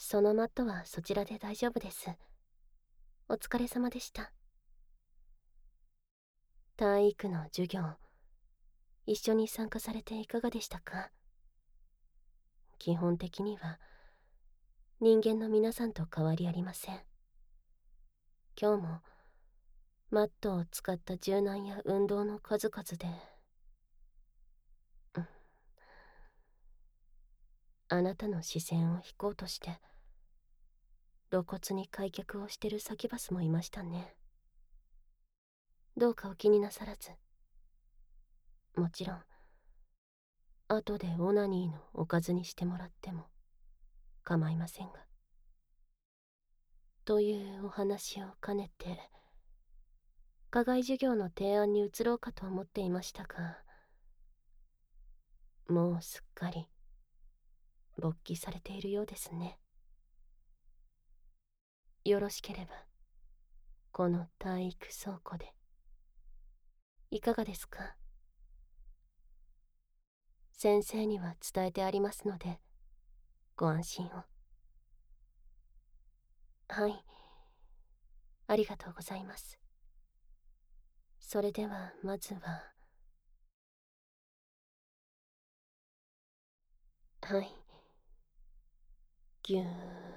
そのマットはそちらで大丈夫です。お疲れ様でした。体育の授業、一緒に参加されていかがでしたか？基本的には人間の皆さんと変わりありません。今日もマットを使った柔軟や運動の数々で、あなたの視線を引こうとして露骨に開脚をしてるサキュバスもいましたね。どうかお気になさらず。もちろん後でオナニーのおかずにしてもらっても構いませんが。というお話を兼ねて課外授業の提案に移ろうかと思っていましたが、もうすっかり勃起されているようですね。よろしければこの体育倉庫でいかがですか？先生には伝えてありますのでご安心を。はい、ありがとうございます。それではまずは、はい、ぎゅー。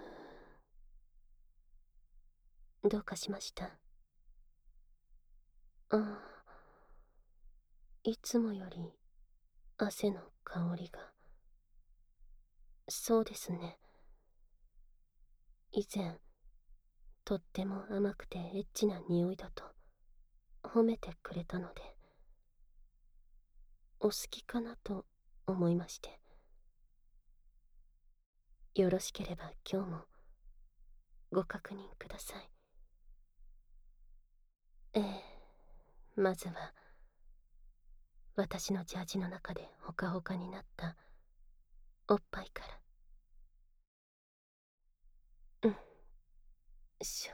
どうかしました？ああ、いつもより汗の香りが。そうですね。以前とっても甘くてエッチな匂いだと褒めてくれたので、お好きかなと思いまして。よろしければ今日もご確認ください。ええ、まずは私のジャージの中でほかほかになったおっぱいから。しょ。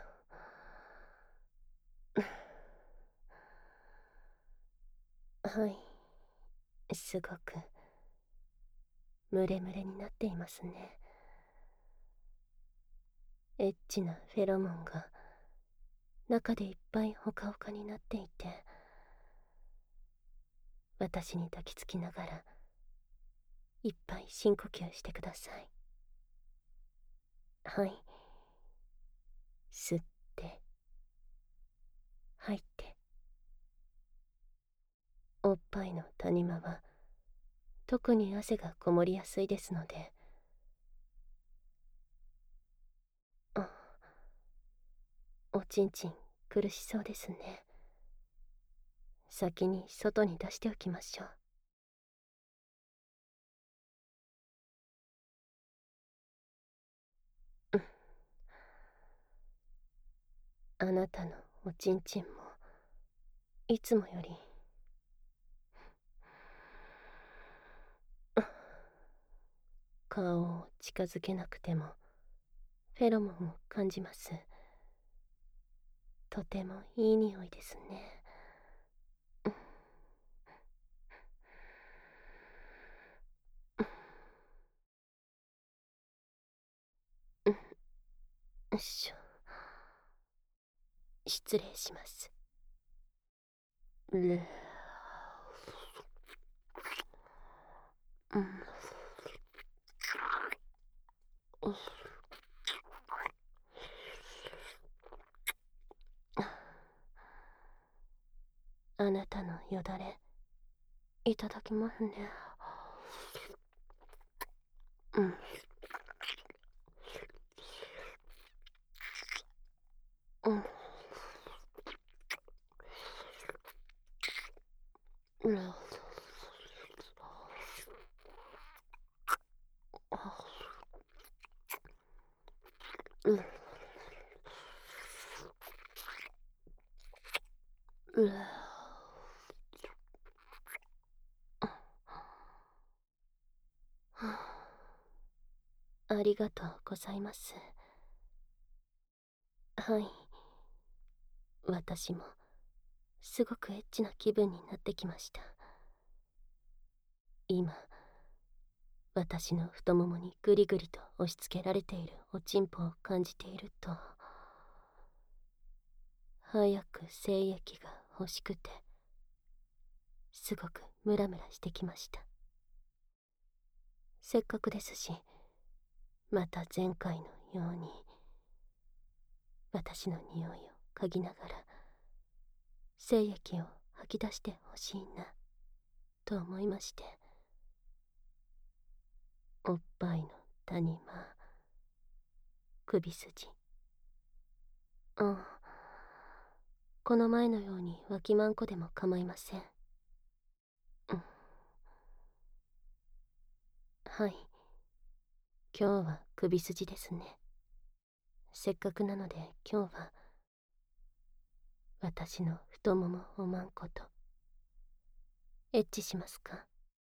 はい、すごくムレムレになっていますね。エッチなフェロモンが中でいっぱいほかほかになっていて、私に抱きつきながらいっぱい深呼吸してください。はい、吸って吐いて。おっぱいの谷間は特に汗がこもりやすいですので。あ、おちんちん苦しそうですね。先に外に出しておきましょう。あなたのおちんちんもいつもより顔を近づけなくてもフェロモンを感じます。とてもいい匂いですね。よいしょ。失礼します。る。うん。あなたのよだれいただきますね。うん。うん。うん。うん。うん。ありがとうございます。はい、私もすごくエッチな気分になってきました。今私の太ももにぐりぐりと押し付けられているおちんぽを感じていると、早く精液が欲しくて、すごくムラムラしてきました。せっかくですし、また前回のように私の匂いを嗅ぎながら精液を吐き出してほしいなと思いまして、おっぱいの谷間、首筋、この前のように脇まんこでも構いません。はい、今日は首筋ですね。せっかくなので今日は私の太ももおまんことエッチしますか？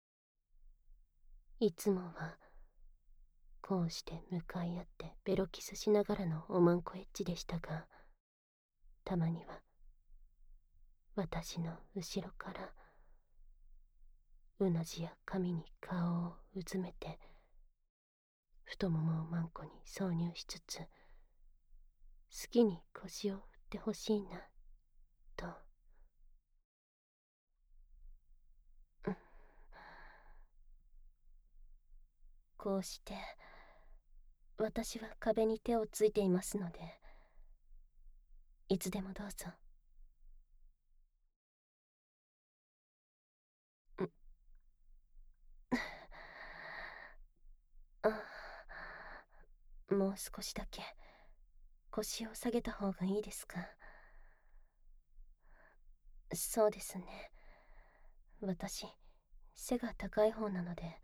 いつもはこうして向かい合ってベロキスしながらのおまんこエッチでしたが、たまには私の後ろからうなじや髪に顔をうずめて太ももをまんこに挿入しつつ、好きに腰を振ってほしいなと。こうして私は壁に手をついていますので、いつでもどうぞ。もう少しだけ腰を下げた方がいいですか？そうですね。私、背が高い方なので、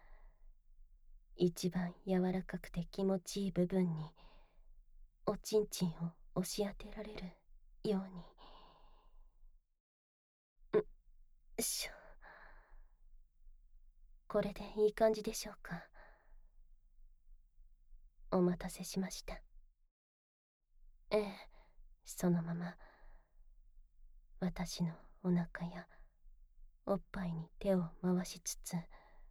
一番柔らかくて気持ちいい部分におちんちんを押し当てられるように。しょ。これでいい感じでしょうか？お待たせしました。ええ、そのまま私のお腹やおっぱいに手を回しつつ、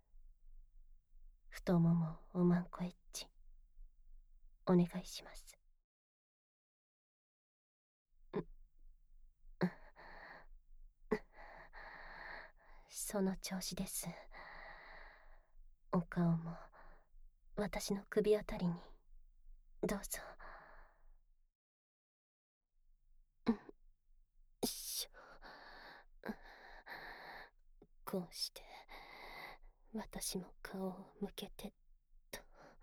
太ももおまんこエッチお願いします。その調子です。お顔も私の首あたりにどうぞ。しょ。こうして私も顔を向けてと。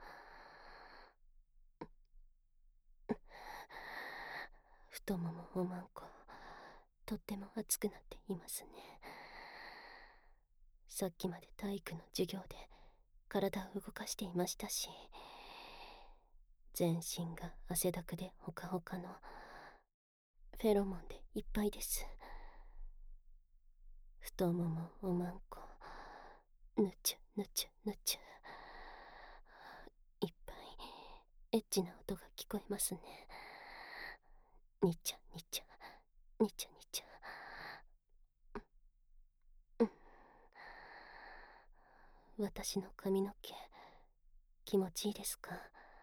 太ももおまんこ、とっても熱くなっていますね。さっきまで体育の授業で体を動かしていましたし、全身が汗だくでほかほかのフェロモンでいっぱいです。太ももおまんこ、ぬちゅぬちゅぬちゅ、いっぱいエッチな音が聞こえますね。にちゃにちゃにちゃにちゃ。私の髪の毛気持ちいいですか？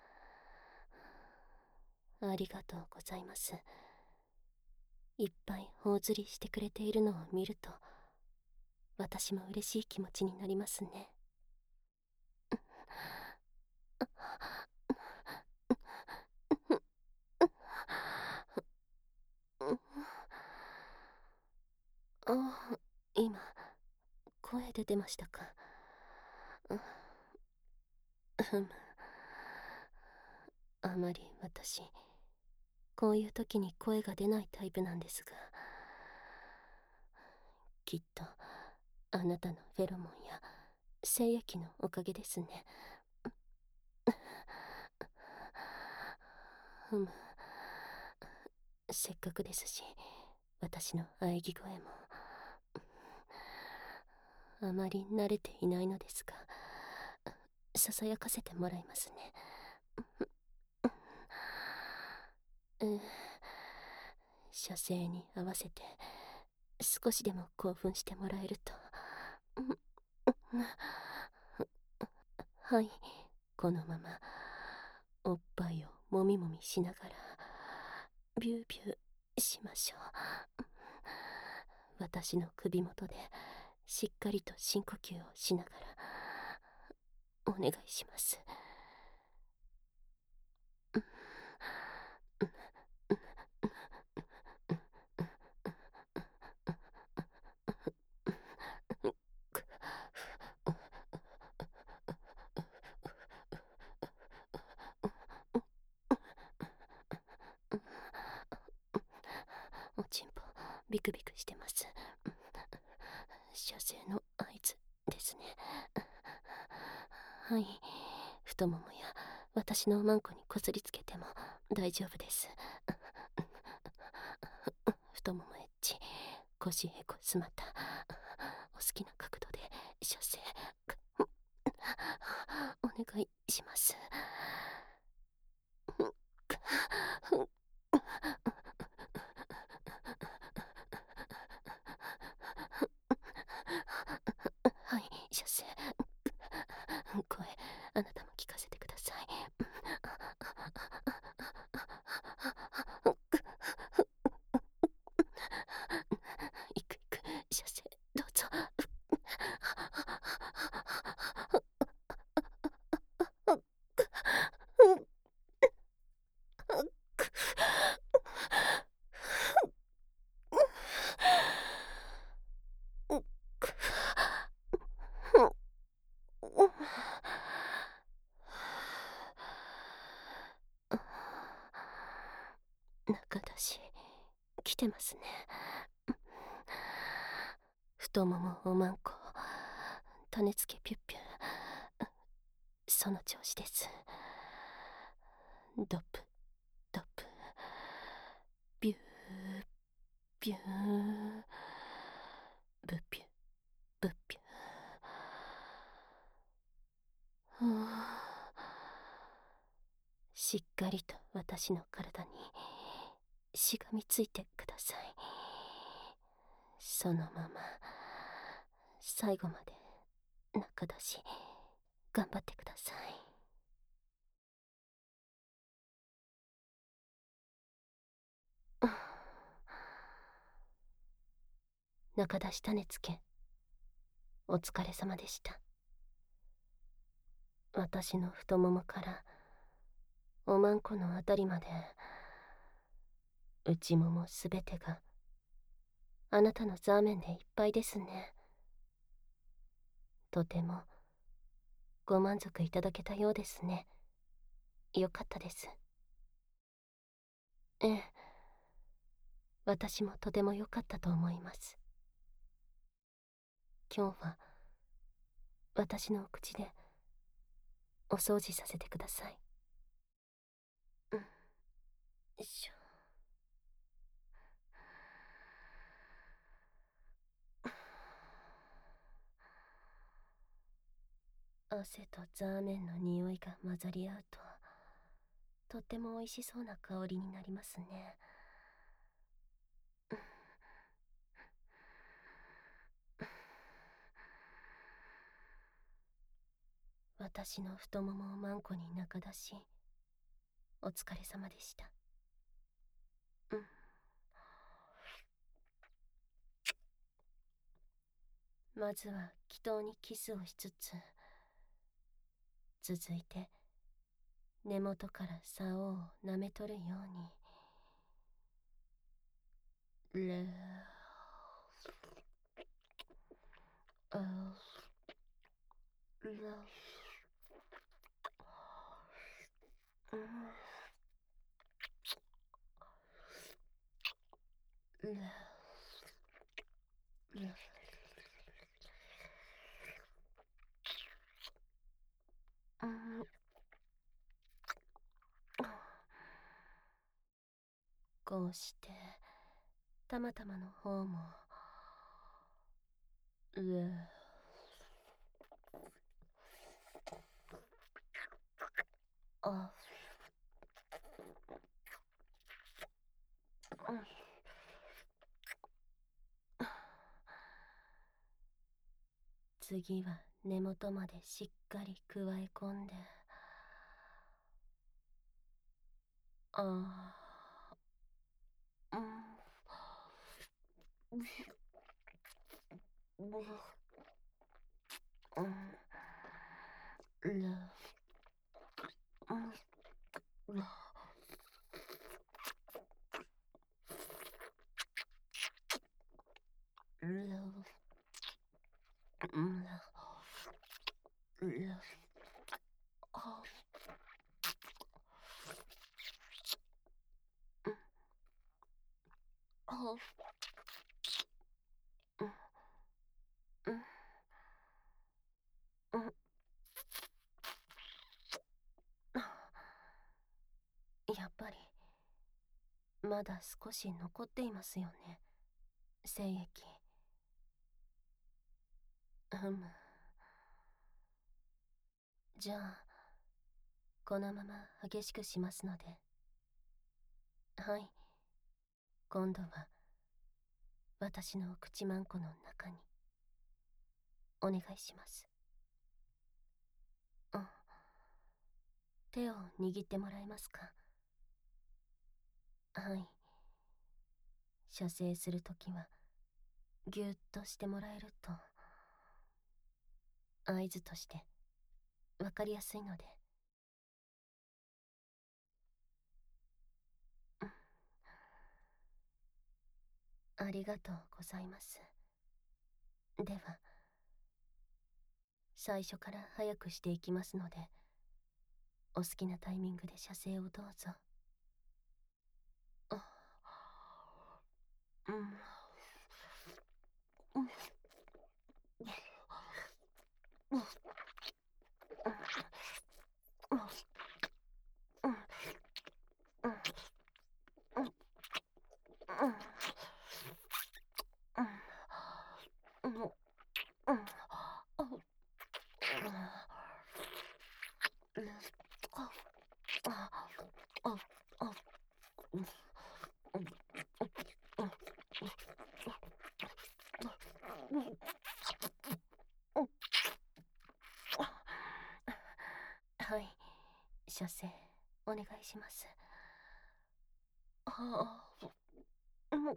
ありがとうございます。いっぱい頬ずりしてくれているのを見ると、私も嬉しい気持ちになりますね。あ、今声出てましたか？あまり私こういう時に声が出ないタイプなんですが、きっとあなたのフェロモンや精液のおかげですね。せっかくですし、私の喘ぎ声もあまり慣れていないのですが、ささやかせてもらいますね。射精に合わせて少しでも興奮してもらえると。 はい、このままおっぱいをもみもみしながらビュービューしましょう。私の首元でしっかりと深呼吸をしながらお願いします。おちんぽビクビクしてます。射精の合図ですね。はい、太ももや私のおまんこにこすりつけても大丈夫です。太ももエッジ、腰へこすまたお好きな角度で射精お願いします。はい、射精。声、あなたも聞かせてください。いくいく、射精、どうぞ。中出し来てますね。太ももおまんこ種付けピュッピュ、その調子です。ドップドップ、ビュービュー、ブッピュブッピュ。しっかりと私の体にしがみついてください。そのまま最後まで中出し頑張ってください。中出し種付けお疲れ様でした。私の太ももからおまんこのあたりまで内ももすべてがあなたのザーメンでいっぱいですね。とてもご満足いただけたようですね。よかったです。ええ、私もとても良かったと思います。今日は私のお口でお掃除させてください。よいしょ。汗とザーメンの匂いが混ざり合うととっても美味しそうな香りになりますね。私の太ももをマンコに中出しお疲れ様でした。まずは祈祷にキスをしつつ、続いて根元から竿を舐めとるようにレアラこうしてたまたまの方もあ次は根元までしっかりくわえ込んで、ああ、うん、うん、うん、うん、うん、うん、うん、あ、あ、うん、うん、うん、やっぱり、まだ少し残っていますよね、精液。うむ。じゃあ、このまま激しくしますので。はい。今度は、私の口まんこの中に、お願いします。うん。手を握ってもらえますか？はい。射精するときは、ぎゅっとしてもらえると、合図として、わかりやすいので。うん。ありがとうございます。では、最初から早くしていきますので、お好きなタイミングで射精をどうぞ。あ、うん、うん、うん、うん、うん、うん、うん、うん、うん、うん、うん、はい、射精お願いします。ああ、うん、うん、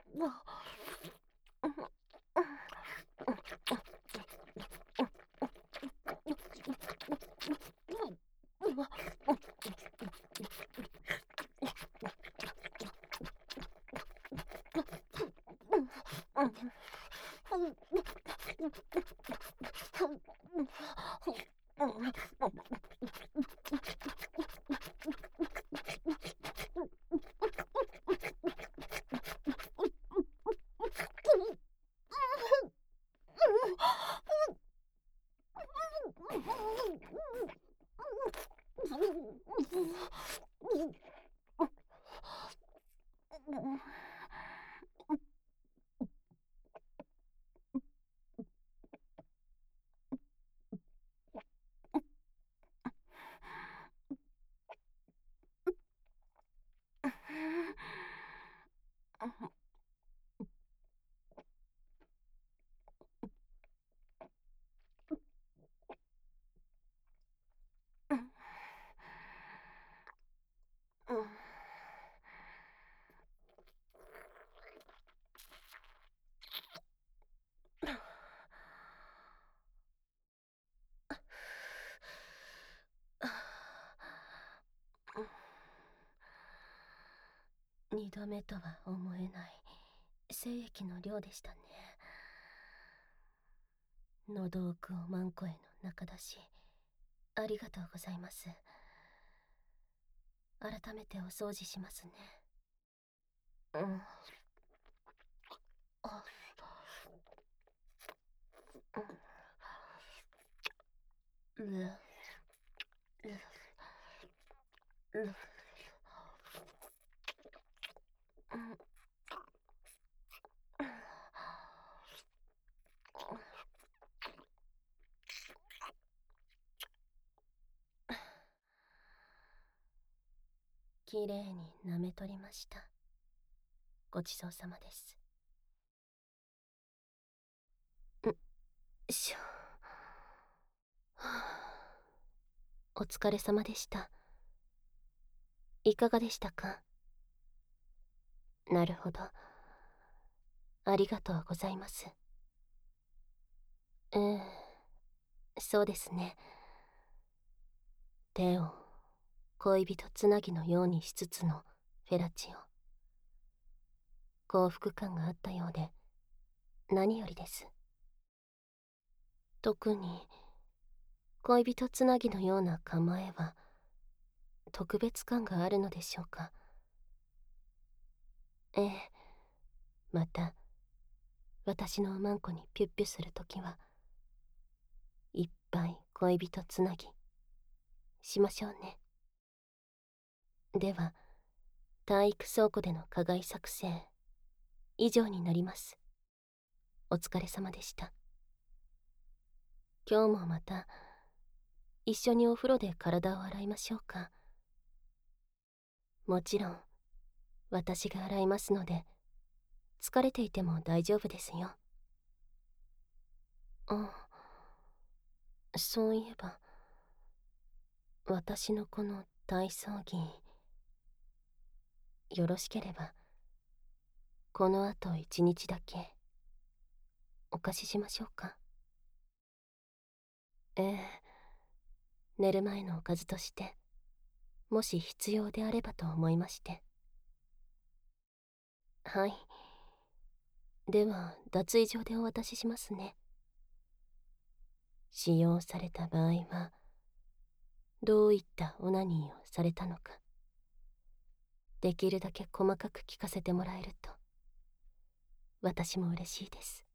二度目とは思えない精液の量でしたね。喉奥をマンコへの中出し、ありがとうございます。改めてお掃除しますね。うん。あ、うん。う、う、う、うん。きれいに舐めとりました。ごちそうさまです。んしょ。 お疲れ様でした。いかがでしたか？なるほど。ありがとうございます。そうですね。手を恋人つなぎのようにしつつのフェラチオ。幸福感があったようで何よりです。特に恋人つなぎのような構えは特別感があるのでしょうか。また私のおまんこにピュッピュするときはいっぱい恋人つなぎしましょうね。では体育倉庫での課外作成以上になります。お疲れ様でした。今日もまた一緒にお風呂で体を洗いましょうか。もちろん私が洗いますので疲れていても大丈夫ですよ。そういえば私のこの体操着よろしければこのあと一日だけお貸ししましょうか。寝る前のおかずとしてもし必要であればと思いまして。はい。では脱衣場でお渡ししますね。使用された場合はどういったオナニーをされたのかできるだけ細かく聞かせてもらえると私も嬉しいです。